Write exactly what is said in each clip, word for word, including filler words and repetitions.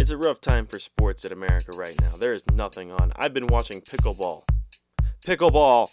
It's a rough time for sports in America right now. There is nothing on. I've been watching pickleball. Pickleball!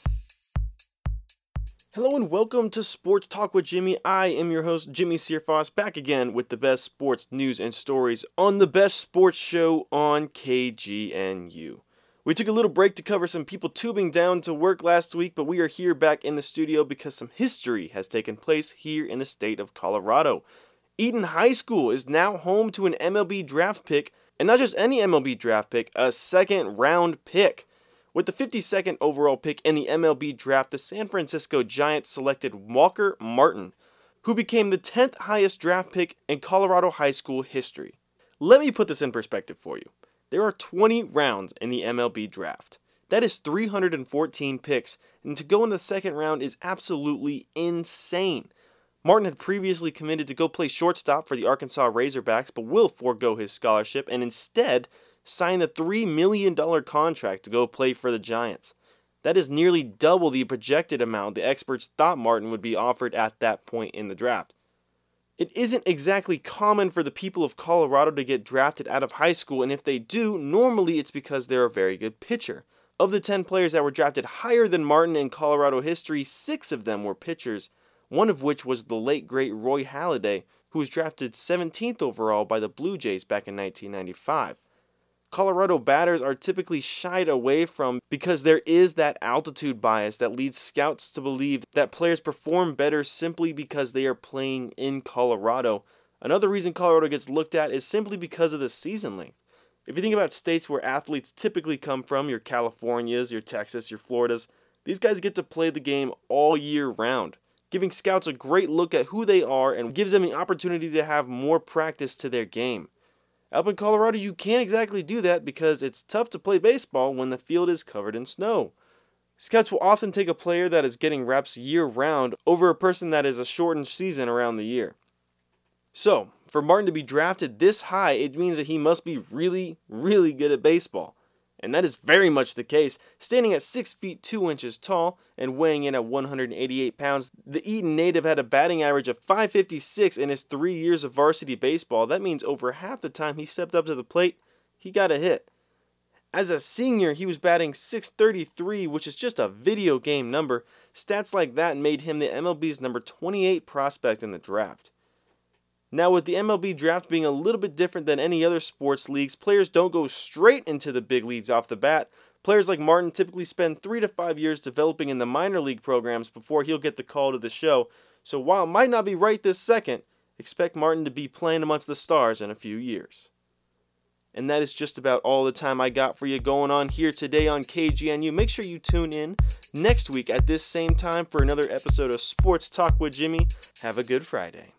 Hello and welcome to Sports Talk with Jimmy. I am your host, Jimmy Searfoss, back again with the best sports news and stories on the best sports show on K G N U. We took a little break to cover some people tubing down to work last week, but we are here back in the studio because some history has taken place here in the state of Colorado. Eaton High School is now home to an M L B draft pick, and not just any M L B draft pick, a second round pick. With the fifty-second overall pick in the M L B draft, the San Francisco Giants selected Walker Martin, who became the tenth highest draft pick in Colorado high school history. Let me put this in perspective for you. There are twenty rounds in the M L B draft. That is three hundred fourteen picks, and to go in the second round is absolutely insane. Martin had previously committed to go play shortstop for the Arkansas Razorbacks, but will forego his scholarship and instead sign a three million dollars contract to go play for the Giants. That is nearly double the projected amount the experts thought Martin would be offered at that point in the draft. It isn't exactly common for the people of Colorado to get drafted out of high school, and if they do, normally it's because they're a very good pitcher. Of the ten players that were drafted higher than Martin in Colorado history, six of them were pitchers, one of which was the late great Roy Halladay, who was drafted seventeenth overall by the Blue Jays back in nineteen ninety-five. Colorado batters are typically shied away from because there is that altitude bias that leads scouts to believe that players perform better simply because they are playing in Colorado. Another reason Colorado gets looked at is simply because of the season length. If you think about states where athletes typically come from, your Californias, your Texas, your Floridas, these guys get to play the game all year round, giving scouts a great look at who they are and gives them the opportunity to have more practice to their game. Up in Colorado, you can't exactly do that because it's tough to play baseball when the field is covered in snow. Scouts will often take a player that is getting reps year-round over a person that is a shortened season around the year. So, for Martin to be drafted this high, it means that he must be really, really good at baseball. And that is very much the case. Standing at six feet two inches tall and weighing in at one hundred eighty-eight pounds, the Eaton native had a batting average of five fifty-six in his three years of varsity baseball. That means over half the time he stepped up to the plate, he got a hit. As a senior, he was batting six thirty-three, which is just a video game number. Stats like that made him the M L B's number twenty-eight prospect in the draft. Now, with the M L B draft being a little bit different than any other sports leagues, players don't go straight into the big leagues off the bat. Players like Martin typically spend three to five years developing in the minor league programs before he'll get the call to the show. So while it might not be right this second, expect Martin to be playing amongst the stars in a few years. And that is just about all the time I got for you going on here today on K G N U. Make sure you tune in next week at this same time for another episode of Sports Talk with Jimmy. Have a good Friday.